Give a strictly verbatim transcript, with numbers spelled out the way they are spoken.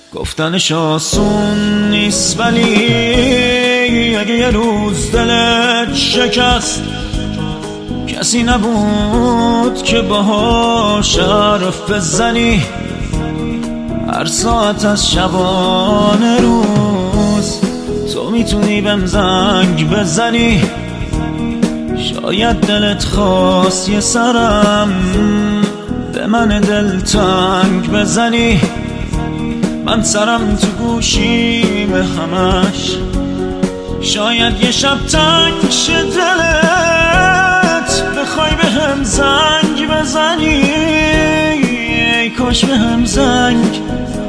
گفتنش آسون نیست، ولی اگه یه روز دلت شکست، کسی نبود که باهاش حرف بزنی. هر ساعت از شبانه روز تو میتونی بهم زنگ بزنی. شاید دلت خواست یه سرم به من دلتنگ بزنی. من سرم تو گوشیم همش، شاید یه شب تنگ شه دلت، بخوای به هم زنگ بزنی. ای کاش به هم زنگ